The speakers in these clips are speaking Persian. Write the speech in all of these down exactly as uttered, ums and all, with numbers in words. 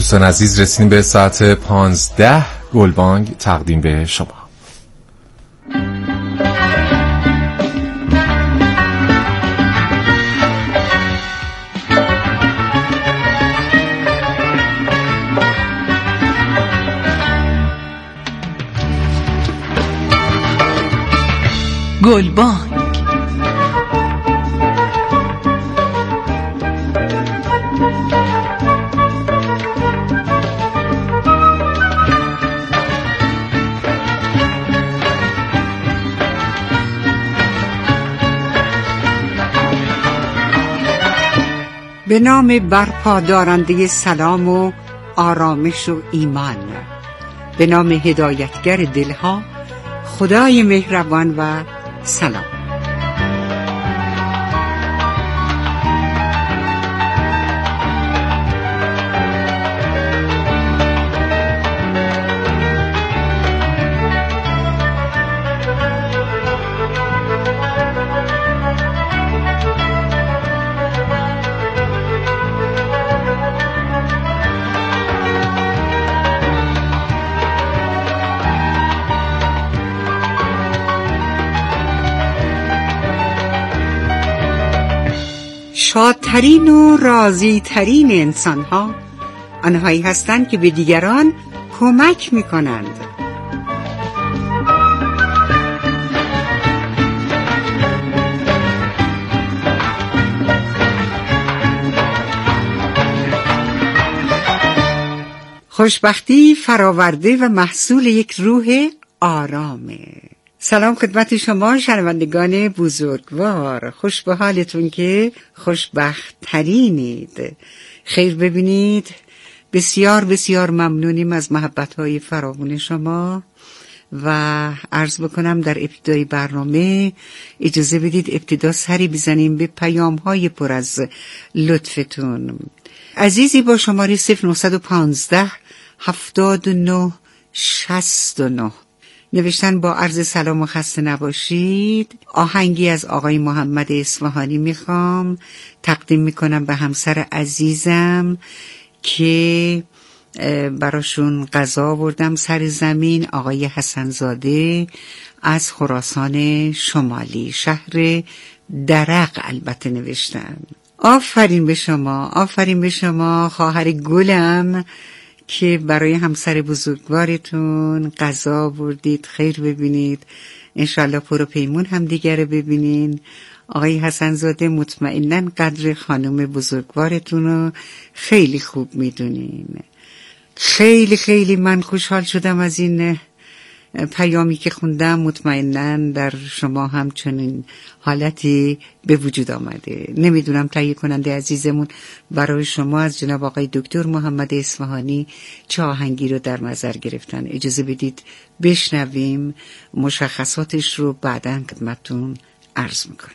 دوستان عزیز، رسیدیم به ساعت پانزده. گلبانگ تقدیم به شما. گلبانگ به نام برپادارنده سلام و آرامش و ایمان، به نام هدایتگر دلها، خدای مهربان و سلام. شادترین و راضی‌ترین انسان‌ها آنهایی هستند که به دیگران کمک می‌کنند. خوشبختی فراورده و محصول یک روح آرامه. سلام خدمت شما شنوندگان بزرگوار، خوش به حالتون که خوشبخت ترینید. خیر ببینید. بسیار بسیار ممنونیم از محبت‌های فراوان شما و عرض بکنم در ابتدای برنامه اجازه بدید ابتدا سری بزنیم به پیام‌های پر از لطفتون. عزیزی با شماره صفر نه یک پنج هفتاد و نه شصت و نه نوشتن با عرض سلام و خسته نباشید. آهنگی از آقای محمد اصفهانی میخوام تقدیم میکنم به همسر عزیزم که براشون غذا آوردم سر زمین، آقای حسن زاده از خراسان شمالی، شهر درق البته نوشتن. آفرین به شما، آفرین به شما خواهر گلم که برای همسر بزرگوارتون غذا آوردید. خیر ببینید، انشالله پر و پیمون هم دیگر ببینین. آقای حسن زاده مطمئناً قدر خانم بزرگوارتون رو خیلی خوب میدونین. خیلی خیلی من خوشحال شدم از این پیامی که خوندم. مطمئناً در شما هم چنین حالتی به وجود آمده. نمیدونم تهیه کننده عزیزمون برای شما از جناب آقای دکتر محمد اصفهانی چه آهنگی رو در نظر گرفتن. اجازه بدید بشنویم، مشخصاتش رو بعداً خدمتتون عرض میکنم.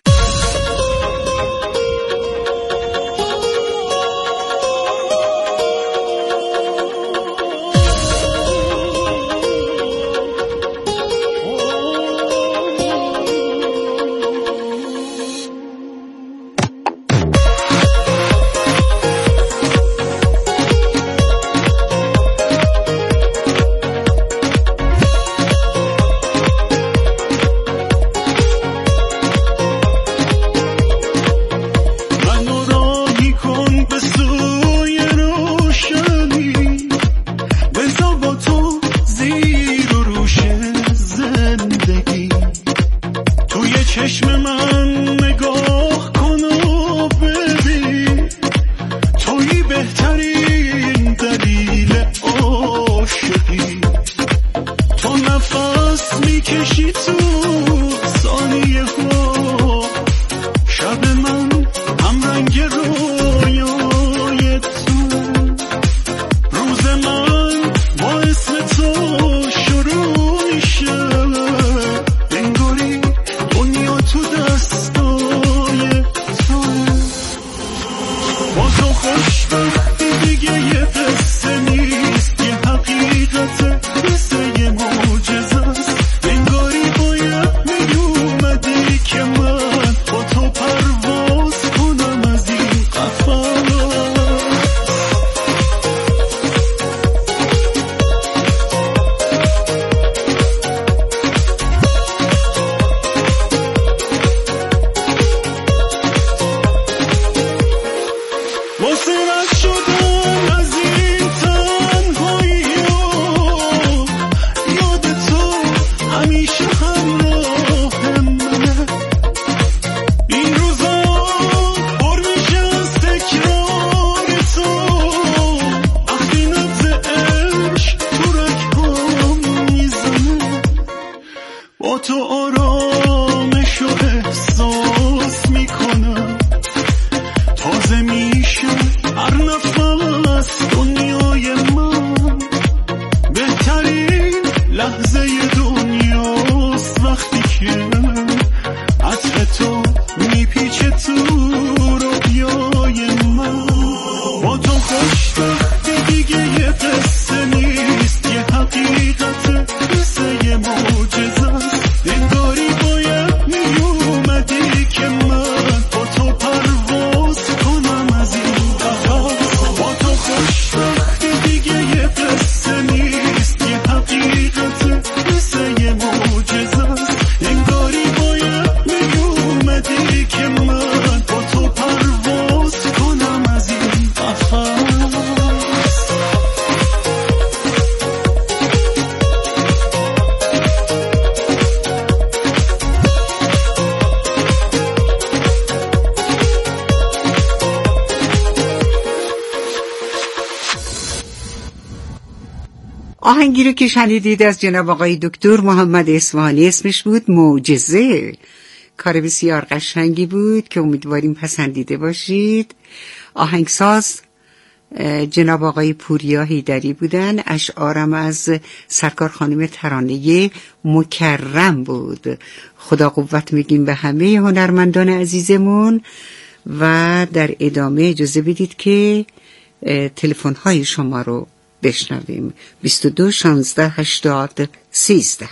آهنگی رو که شنیدید از جناب آقای دکتر محمد اصفهانی، اسمش بود معجزه. کار بسیار قشنگی بود که امیدواریم پسندیده باشید. آهنگساز جناب آقای پوریا حیدری بودن. اشعارم از سرکار خانم ترانه مکرم بود. خدا قوت میگیم به همه هنرمندان عزیزمون. و در ادامه اجازه بدید که تلفن های شما رو بشنویم. بیست و دو شانزده هشتاد سیزده.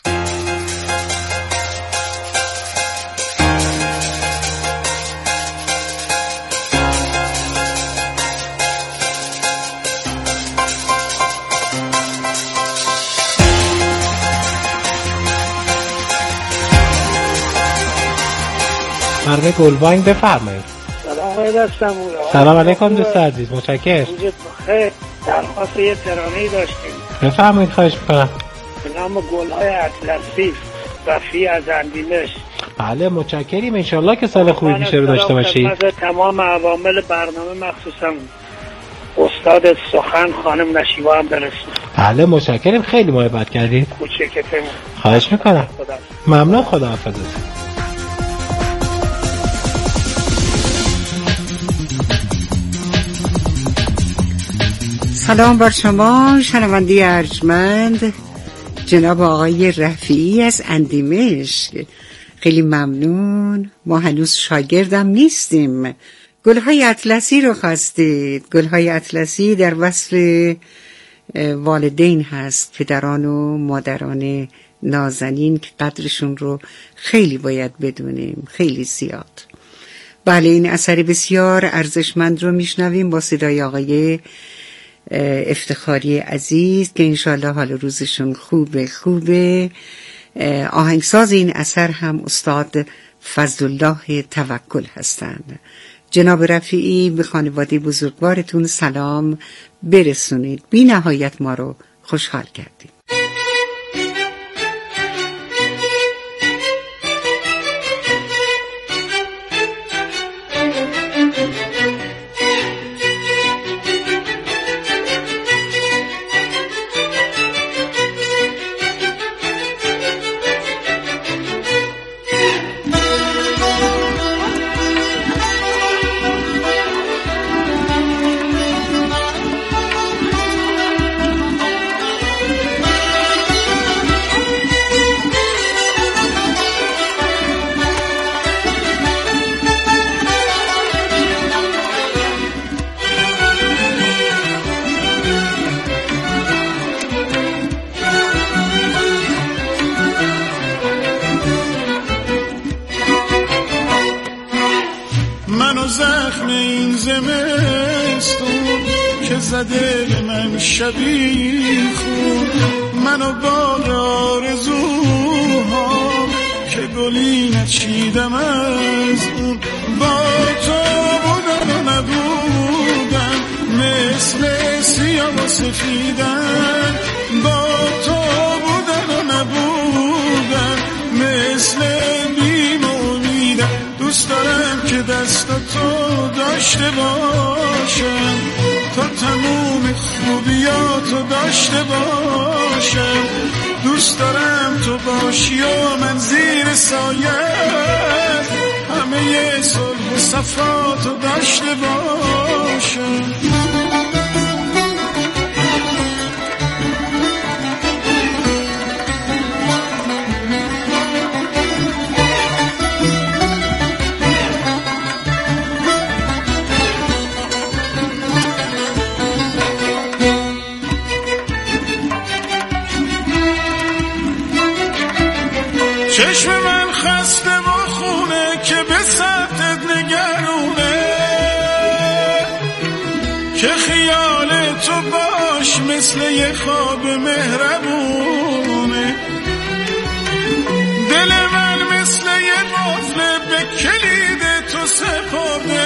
مرد گلبانگ بفرمایید. سلام علیکم. سلام علیکم دوست عزیز، متشکرم. بخیر. درخواست یه ترانه‌ای داشتیم. بفرمایید، خواهش می‌کنم. به نام گل‌های اطلسی وفی از اندیمش. بله متشکریم، ان شاءالله که سال خوبی پیش رو داشته باشید. تمام عوامل برنامه مخصوصا استاد سخن خانم نشیبا هم برسید. بله متشکریم، خیلی محبت کردید. کوچکتون. خواهش می‌کنم. ممنون، خداحافظ. سلام بر شما شنونده ارجمند، جناب آقای رفیعی از اندیمشک. خیلی ممنون. ما هنوز شاگردم نیستیم. گلهای اطلسی رو خواستید. گلهای اطلسی در وصف والدین هست، پدران و مادران نازنین که قدرشون رو خیلی باید بدونیم، خیلی زیاد. بله، این اثر بسیار ارزشمند رو میشنویم با صدای آقای افتخاری عزیز که انشالله حال روزشون خوبه خوبه. آهنگساز این اثر هم استاد فضلالله توکل هستند. جناب رفیعی، به خانواده بزرگوارتون سلام برسونید. بی نهایت ما رو خوشحال کردید. زده به من شبیه خون، منو با آرزوها که گلی نچیدم از اون. با تو بودم و نبودم مثل سیاه و سفیدم. با تو بودم و نبودم مثل بیم و امیدم. دوست دارم که دستاتو داشته باشم تا تموم خوبیاتو داشته باشم. دوست دارم تو باشی و من زیر سایت همه صلح و صفاتو داشته باشم. چشم من خسته و خونه که به سمتت نگرونه، که خیال تو باش مثل یه خواب مهربونه. دل من مثل یه قفل به کلید تو سپرده،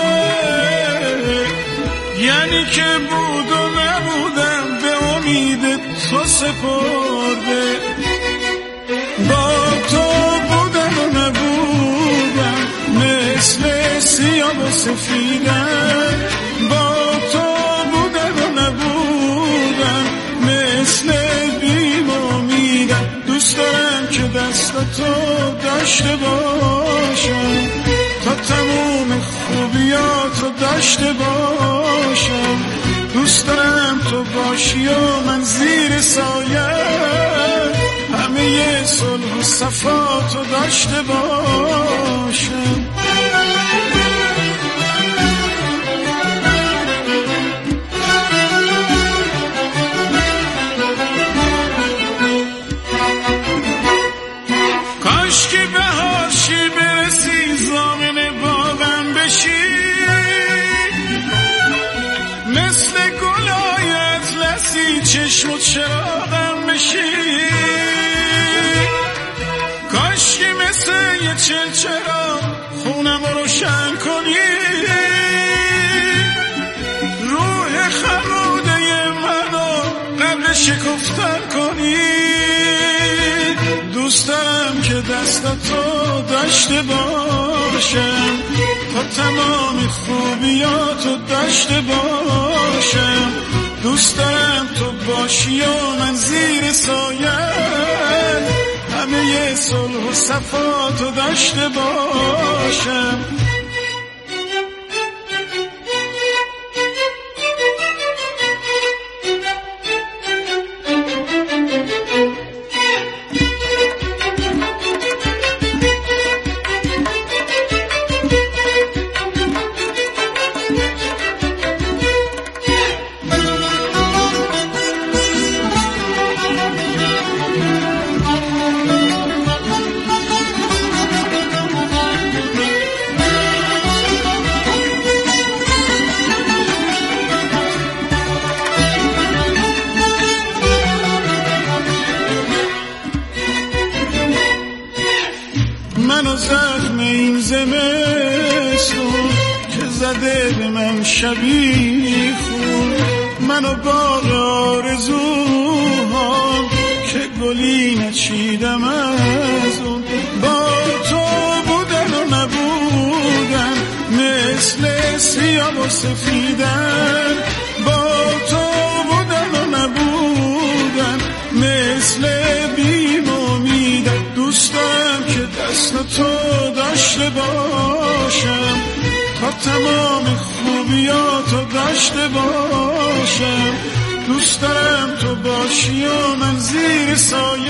یعنی که بود و نبودم به امید تو سپرده. با تو بودم و نبودم مثل سیاه و سفیدم. با تو بودم و نبودم مثل دستاتو داشته باشم، تا تموم خوبیاتو داشته باشم. دوست دارم تو باشی و من زیر سایه همه صلح و صفاتو داشته باشم. چشم و چراغم بشی، کاش که مثل یه چلچراغ خونم رو روشن کنی، روح خموده منو قبل شکفتن کنی. دوست دارم که دستاتو داشته باشم، تا تمام خوبیاتو داشته باشم. دوست دارم تو باشی و من زیر سایه همه صلح و صفاتو داشته باشم. منو زخم این زمستون که زده به من شبیه خون، منو باغ آرزوهام که گلی نچیدم از اون. با تو بودن و نبودن مثل سیاه و سفیدن، با تو بودن و نبودن مثل بیم و امیدن. دوست دارم که دست تو داشته باشم، تا تمام خوبیاتو داشته باشم. دوست دارم تو باشی و من زیر سایه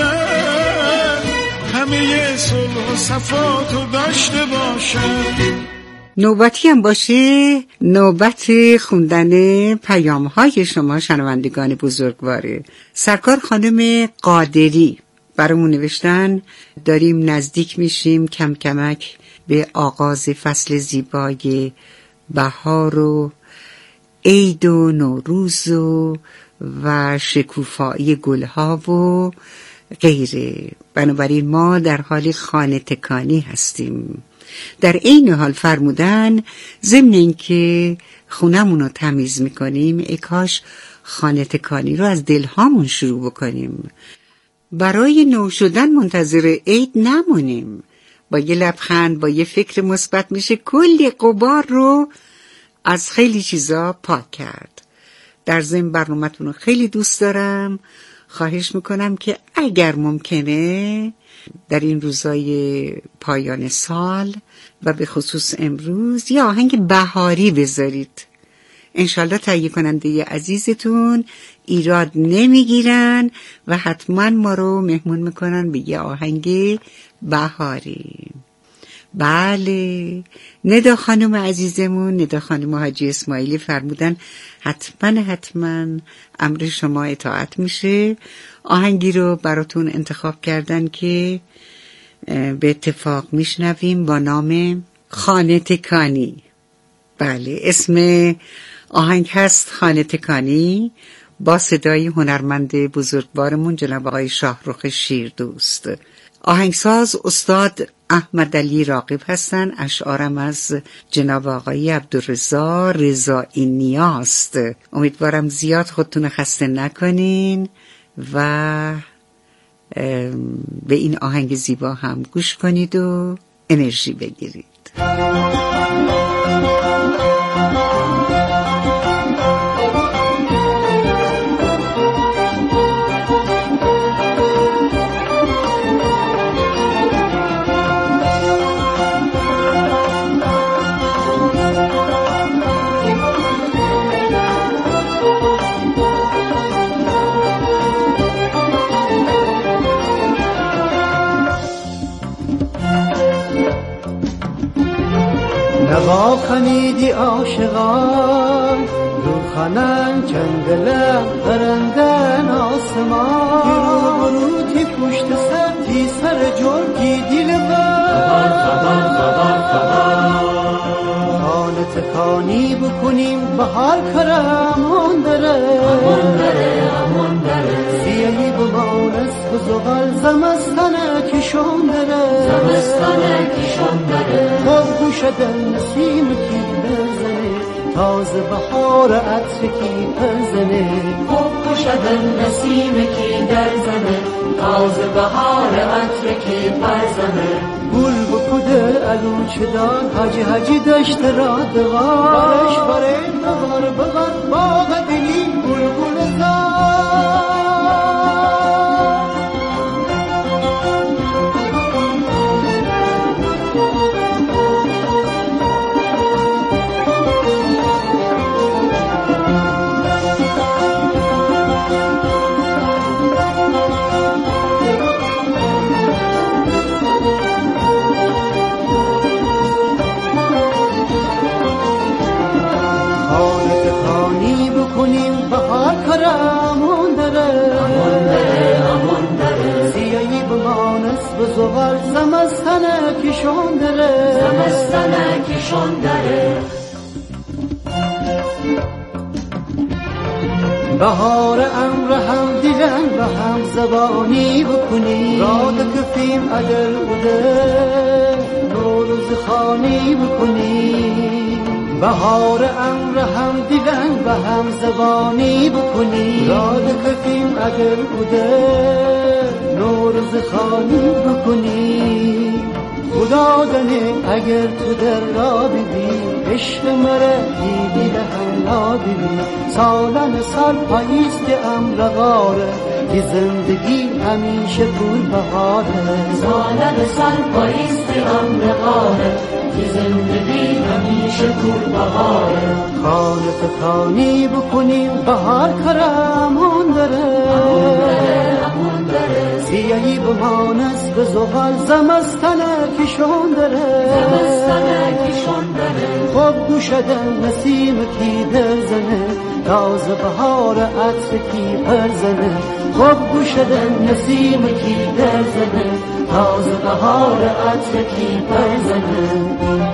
همه صلح و صفاتو داشته باشم. نوبتی هم باشه نوبت خوندن پیام های شما شنوندگان بزرگواره. سرکار خانم قادری برامون نوشتن داریم نزدیک میشیم کم کمک به آغاز فصل زیبای بهار و عید و نوروز و و شکوفایی گلها و غیره. بنابراین ما در حال خانه تکانی هستیم. در این حال فرمودن ضمن اینکه خونمون رو تمیز میکنیم ای کاش خانه تکانی رو از دلهامون شروع بکنیم. برای نو شدن منتظر عید نمونیم. با یه لبخند، با یه فکر مثبت میشه کلی غبار رو از خیلی چیزا پاک کرد. در ضمن برنامه‌تون رو خیلی دوست دارم. خواهش میکنم که اگر ممکنه در این روزای پایان سال و به خصوص امروز یه آهنگ بهاری بذارید. انشالله تهیه کننده عزیزتون ایراد نمیگیرن و حتما ما رو مهمون میکنن به یه آهنگ بهاری. بله، ندا خانم عزیزمون، ندا خانم حاجی اسماعیلی فرمودن حتما حتما امر شما اطاعت میشه. آهنگی رو براتون انتخاب کردن که به اتفاق میشنویم با نام خانه تکانی. بله، اسم آهنگ هست خانه تکانی با صدای هنرمند بزرگوارمون جناب آقای شاهرخ شیردوست. آهنگساز استاد احمد علی راغب هستن. اشعارم از جناب آقای عبدالرضا رضایی نیاست. امیدوارم زیاد خودتون خسته نکنین و به این آهنگ زیبا هم گوش کنید و انرژی بگیرید. نوا کنیدی عاشقان روخانن جنگلن برندن آسمان بیرو بروتی پشت سرتی سر جرگی دیل بر خبر خبر خبر خانه تکانی بکنیم بهار کرم همون داره همون داره همون داره سیهی بمانست بزغل زمستانه کشون داره زمستانه کشون داره خوب گوشدن نسیم کی بزنه تازه بهار عطر کی پرزنه خوب گوشدن نسیم کی در زنه تازه بهار عطر کی پرزنه گل بکده علوچه دار حجی حجی دشت را دوار بارش باره ببار ببار باغ دلی گل گل زار بهار کرم همون داره همون داره همون داره سیهی بمانست بزغل زمستانه کشون داره زمستانه کشون داره بهار امر هم دیدن و هم زبانی بکنی راد کفیم اگر بوده نوروز خانی بکنی بهار امر هم دیدن و هم زبانی بکنی راد کفیم اگر بوده نوروز خانی بکنی خدا دنه اگر تو در را ببین عشق مره دیدی لهم لا ببین سالن سال پاییست امر غاره که زندگی همیشه پول بهاره سالن سال پاییست امر غاره که زندگی همیشه پول بهاره خانه تکانی بکنیم بهار کرم همون داره همون داره سیهی بمانست به زغال زمستانه کشون داره زمستانه کشون داره خوب گوشدن نسیم کی در زنه تازه بهار عطر کی پرزنه خوب گوشدن نسیم کی در زنه تازه بهار عطر کی پرزنه.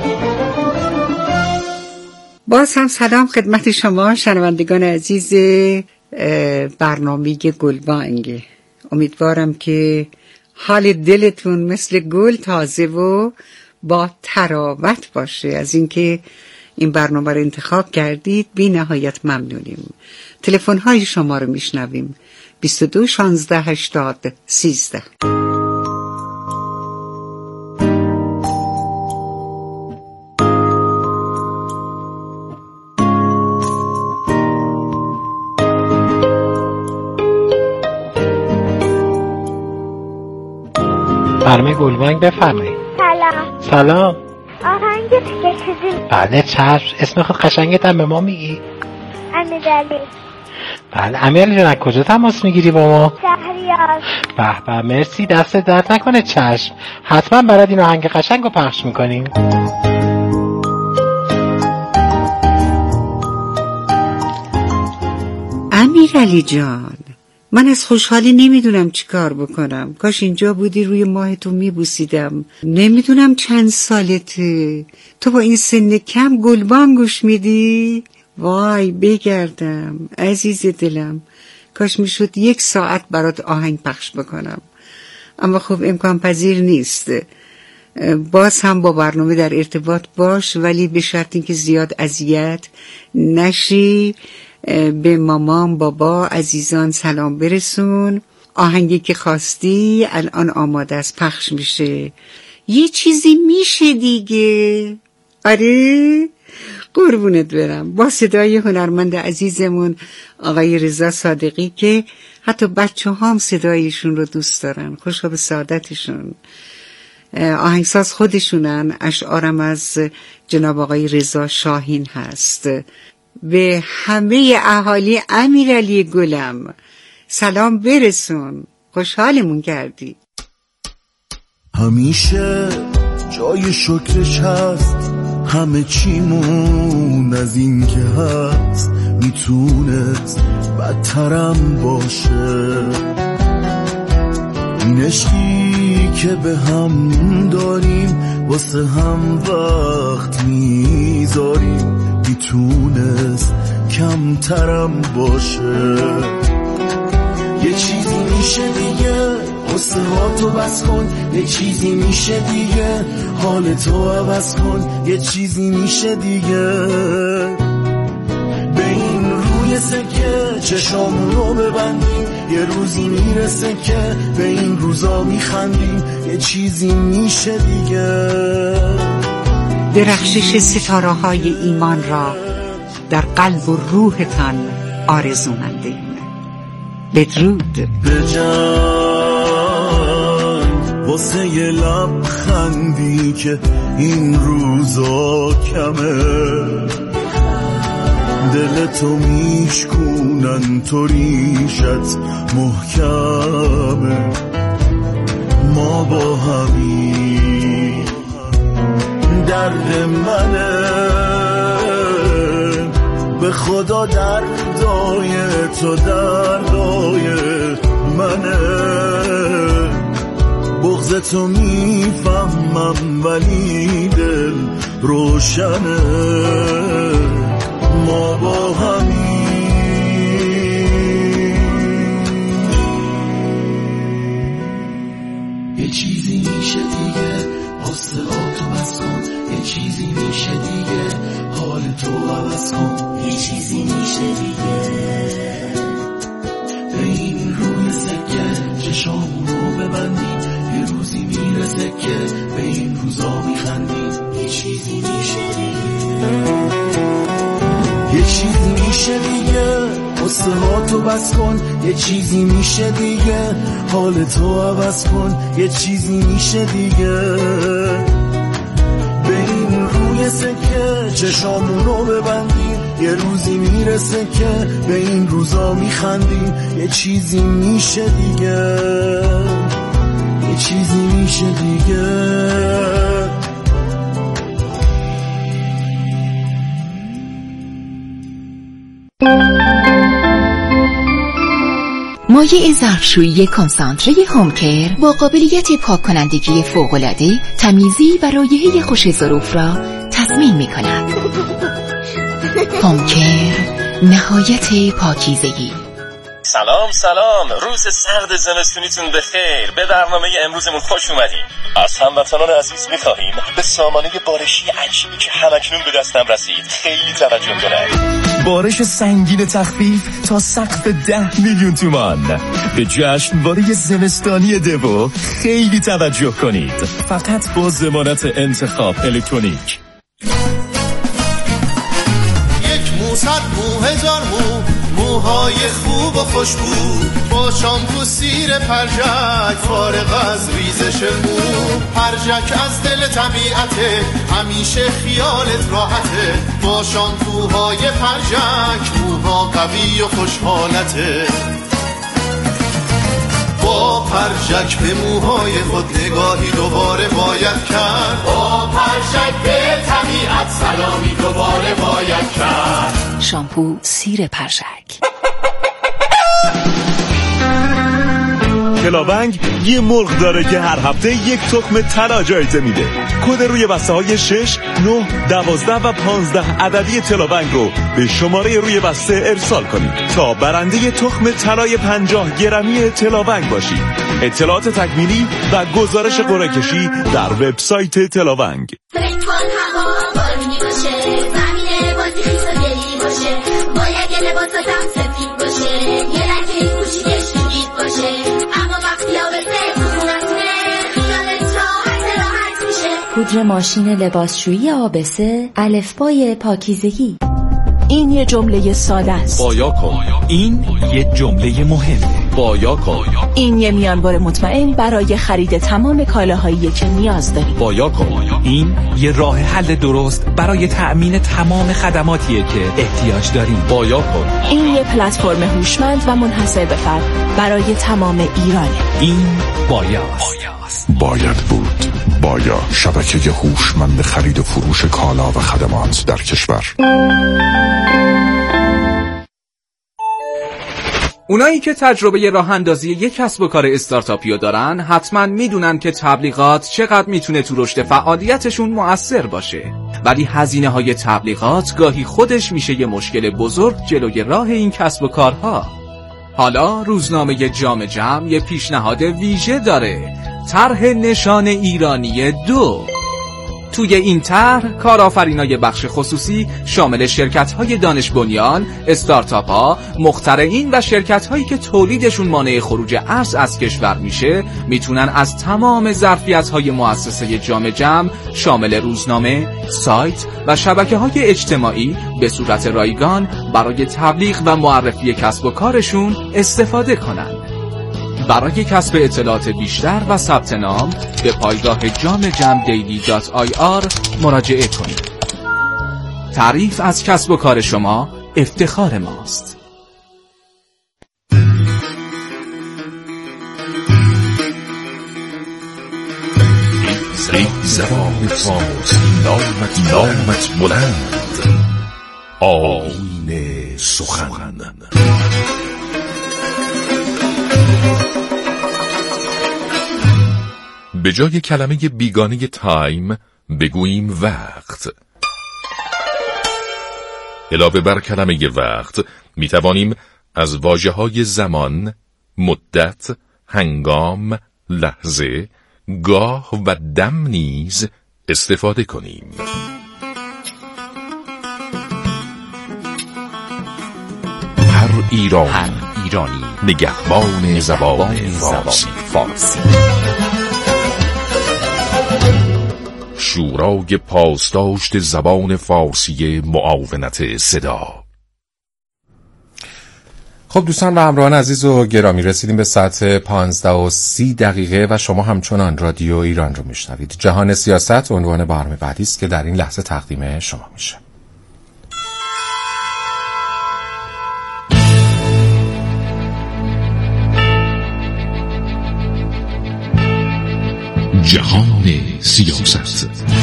باز هم سلام خدمت شما شنوندگان عزیز برنامه گلبانگ. امیدوارم که حال دلتون مثل گل تازه و با تراوت باشه. از اینکه این برنامه رو انتخاب کردید بی نهایت ممنونیم. تلفن های شما رو میشنویم بیست و دو شانزده هشتاد سیزده. برنامه گلبانگ بفرمایید. سلام. سلام. آهنگ کشیدین؟ بله چشم. اسم خود قشنگت هم به ما میگی؟ امیرعلی. بله امیرعلی جان، کجا تماس میگیری با ما؟ شهریار. به به مرسی، دست درد نکنه. چشم، حتما برات این آهنگ قشنگ رو پخش میکنیم. امیرعلی جان، من از خوشحالی نمیدونم چی کار بکنم. کاش اینجا بودی روی ماه تو میبوسیدم. نمیدونم چند سالته تو با این سن کم گلبانگ گوش میدی؟ وای بگردم عزیز دلم، کاش میشد یک ساعت برات آهنگ پخش بکنم، اما خب امکان پذیر نیست. باز هم با برنامه در ارتباط باش، ولی به شرط اینکه زیاد اذیت نشی. به مامان بابا عزیزان سلام برسون. آهنگی که خواستی الان آماده است، پخش میشه. یه چیزی میشه دیگه. آره قربونت برم. با صدای هنرمند عزیزمون آقای رضا صادقی که حتی بچه هم صدایشون رو دوست دارن. خوشا به سعادتشون. آهنگساز خودشونن. اشعارم از جناب آقای رضا شاهین هست. به همه اهالی امیرعلی گلم سلام برسون. خوشحالمون کردی. همیشه جای شکرش هست، همه چیمون از این که هست میتونست بدترم باشه. این عشقی که به هم داریم واسه هم وقت میذاریم میتونست کمترم باشه. یه چیزی میشه دیگه قصه ها تو بس کن، یه چیزی میشه دیگه حال تو عوض کن، یه چیزی میشه دیگه به این روی سکه چشامون رو ببندیم، یه روزی میرسه که به این روزا میخندیم، یه چیزی میشه دیگه. درخشش ستاره های ایمان را در قلب و روحتان آرزومندیم. بدرود. به جنگ واسه یه لبخندی که این روزا کمه، دل تو میشکونن تو ریشت محکمه. ما با همین درد منه، به خدا دردای تو دردای منه. بغض تو میفهمم ولی دل روشنه. ما با همین یه چیزی میشه دیگه قصه ها تو بس کن، یه چیزی میشه دیگه حال تو عوض کن، یه چیزی میشه دیگه به این روی سکه چشامون رو ببندیم، یه روزی میرسه که به این روزا میخندیم، یه چیزی میشه دیگه. یه چیزی میشه دیگه قصه ها تو بس کن، یه چیزی میشه دیگه حال تو عوض کن، یه چیزی میشه دیگه به این روی سکه چشامون رو ببندیم، یه روزی میرسه که به این روزا میخندیم، یه چیزی میشه دیگه، یه چیزی میشه دیگه. مایع ظرفشویی کنسانتره هومکر با قابلیت پاک کنندگی فوق‌العاده، تمیزی و رایحه خوش ظروف را تضمین می کند. هومکر، نهایت پاکیزگی. سلام سلام، روز سرد زمستونیتون بخیر. به برنامه امروزمون خوش اومدین. از هموطنان عزیز می‌خواهیم به سامانه بارشی عجیبی که همکنون به دستم رسید خیلی توجه کنید. بارش سنگین تخفیف تا سقف ده میلیون تومان. به جشنواره زمستانی دیو خیلی توجه کنید. فقط با ضمانت انتخاب الکترونیک. یک مو صد مو هزار مو، موهای خوب و خوشبو، با شامپو سیر پرژک فارغ از ریزش مو. پرژک از دل طبیعته، همیشه خیالت راحته، با شامپوهای پرژک موها قوی و خوشحالته. با پرژک به موهای خود نگاهی دوباره باید کرد، با پرژک به طبیعت سلامی دوباره باید کرد. شامپو سیر پرژک. کلاونگ یه مرغ داره که هر هفته یک تخم طلا جایزه میده. کد روی بسته های شش، نه، دوازده و پانزده عددی تلاونگ رو به شماره روی بسته ارسال کنید تا برنده تخم طلای پنجاه گرمی تلاونگ باشید. اطلاعات تکمیلی و گزارش قرعه کشی در وبسایت تلاونگ. پودر ماشین لباسشویی آبسه، الفبای پاکیزگی. این یه جمله ساده است. بایا کن. این یه جمله مهمه. بایاکو. این یه میانبر مطمئن برای خرید تمام کالاهایی که نیاز دارید. بایاکو. این یه راه حل درست برای تأمین تمام خدماتیه که احتیاج داریم. بایاکو. این یه پلتفرم هوشمند و منحصر به فرد برای تمام ایرانه. این بایاست. باید بود. بایا، شبکه هوشمند خرید و فروش کالا و خدمات در کشور. اونایی که تجربه راه اندازی یک کسب و کار استارتاپی دارن حتما میدونن که تبلیغات چقدر میتونه تو رشد فعالیتشون مؤثر باشه، ولی هزینه های تبلیغات گاهی خودش میشه یه مشکل بزرگ جلوی راه این کسب و کارها. حالا روزنامه جام جم یه پیشنهاد ویژه داره، طرح نشان ایرانی دو. توی این طرح کارآفرینای بخش خصوصی شامل شرکت‌های دانش بنیان، استارتاپ‌ها، مخترعین و شرکت‌هایی که تولیدشون مانع خروج ارز از کشور میشه میتونن از تمام ظرفیت‌های مؤسسه جام جم شامل روزنامه، سایت و شبکه‌های اجتماعی به صورت رایگان برای تبلیغ و معرفی کسب و کارشون استفاده کنند. برای کسب اطلاعات بیشتر و ثبت نام به پایگاه جام جم دیلی دات آی آر مراجعه کنید. تعریف از کسب و کار شما افتخار ماست. زبان فارسی نامت نامت بلند، آیین سخن. به جای کلمه بیگانه تایم بگوییم وقت. علاوه بر کلمه وقت می توانیم از واژه‌های زمان، مدت، هنگام، لحظه، گاه و دم نیز استفاده کنیم. هر ایرانی, هر ایرانی نگهبان زبان فارسی. فارسی. شورای پاسداشت زبان فارسی معاونت صدا. خب دوستان و همراهان عزیز و گرامی، رسیدیم به ساعت پانزده و سی دقیقه و شما همچنان رادیو ایران رو میشنوید. جهان سیاست عنوان برنامه بعدی است که در این لحظه تقدیم شما میشه. جهان سیاست.